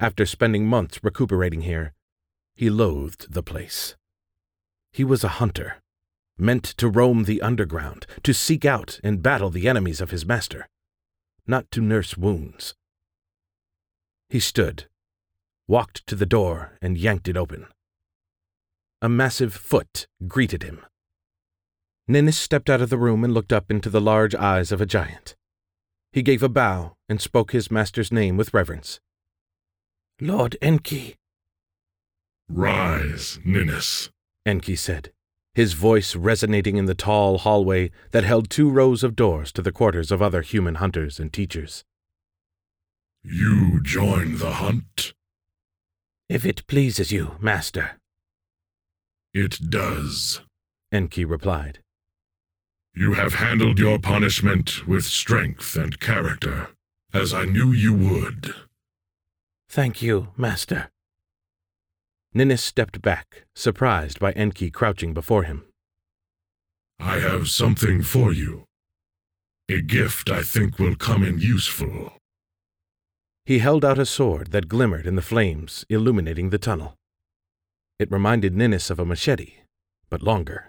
After spending months recuperating here, he loathed the place. He was a hunter, meant to roam the underground, to seek out and battle the enemies of his master, not to nurse wounds. He stood, walked to the door, and yanked it open. A massive foot greeted him. Ninnis stepped out of the room and looked up into the large eyes of a giant. He gave a bow and spoke his master's name with reverence. "Lord Enki." "Rise, Ninnis," Enki said, his voice resonating in the tall hallway that held 2 rows of doors to the quarters of other human hunters and teachers. "You join the hunt?" "If it pleases you, master." "It does," Enki replied. "You have handled your punishment with strength and character, as I knew you would." "Thank you, master." Ninnis stepped back, surprised by Enki crouching before him. "I have something for you. A gift I think will come in useful." He held out a sword that glimmered in the flames, illuminating the tunnel. It reminded Ninnis of a machete, but longer.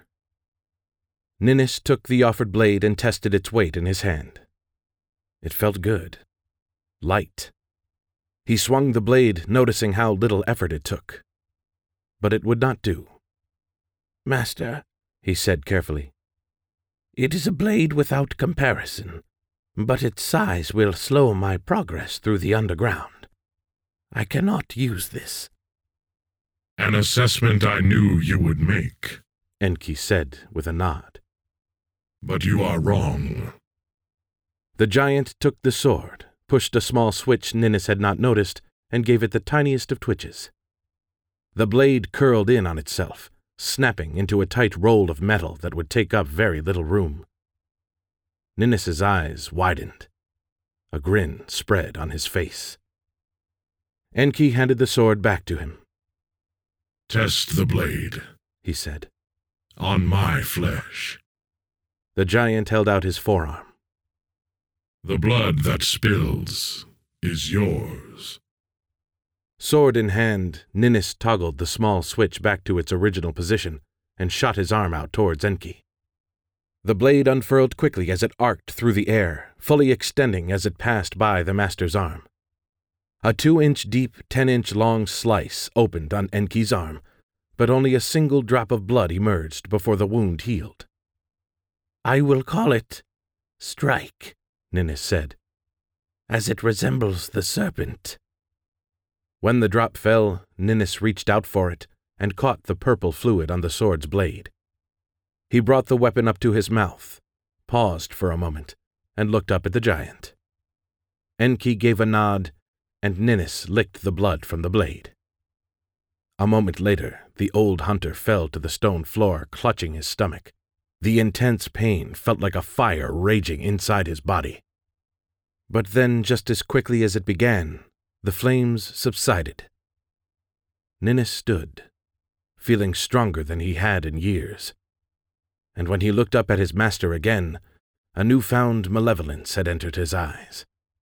Ninnis took the offered blade and tested its weight in his hand. It felt good. Light. He swung the blade, noticing how little effort it took. But it would not do. "Master," he said carefully, "it is a blade without comparison, but its size will slow my progress through the underground. I cannot use this." "An assessment I knew you would make," Enki said with a nod. "But you are wrong." The giant took the sword, pushed a small switch Ninnis had not noticed, and gave it the tiniest of twitches. The blade curled in on itself, snapping into a tight roll of metal that would take up very little room. Ninnis's eyes widened. A grin spread on his face. Enki handed the sword back to him. "Test the blade," he said. "On my flesh." The giant held out his forearm. "The blood that spills is yours." Sword in hand, Ninnis toggled the small switch back to its original position and shot his arm out towards Enki. The blade unfurled quickly as it arced through the air, fully extending as it passed by the master's arm. A 2-inch deep, 10-inch long slice opened on Enki's arm, but only a single drop of blood emerged before the wound healed. "I will call it Strike," Ninnis said, "as it resembles the serpent." When the drop fell, Ninnis reached out for it and caught the purple fluid on the sword's blade. He brought the weapon up to his mouth, paused for a moment, and looked up at the giant. Enki gave a nod, and Ninnis licked the blood from the blade. A moment later, the old hunter fell to the stone floor, clutching his stomach. The intense pain felt like a fire raging inside his body. But then, just as quickly as it began, the flames subsided. Ninnis stood, feeling stronger than he had in years. And when he looked up at his master again, a newfound malevolence had entered his eyes.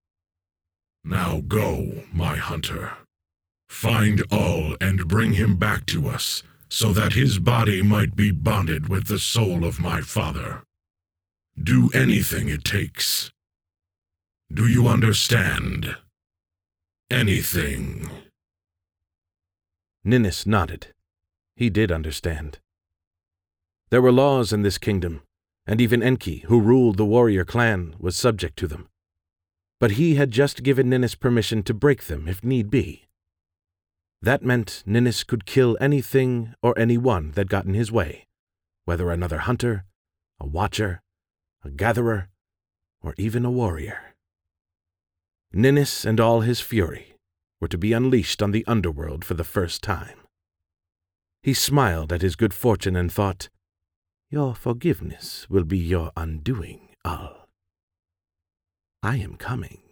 "Now go, my hunter. Find Ul and bring him back to us, so that his body might be bonded with the soul of my father. Do anything it takes. Do you understand? Anything." Ninnis nodded. He did understand. There were laws in this kingdom, and even Enki, who ruled the warrior clan, was subject to them. But he had just given Ninnis permission to break them if need be. That meant Ninnis could kill anything or anyone that got in his way, whether another hunter, a watcher, a gatherer, or even a warrior. Ninnis and all his fury were to be unleashed on the underworld for the first time. He smiled at his good fortune and thought, "Your forgiveness will be your undoing, Ul. I am coming."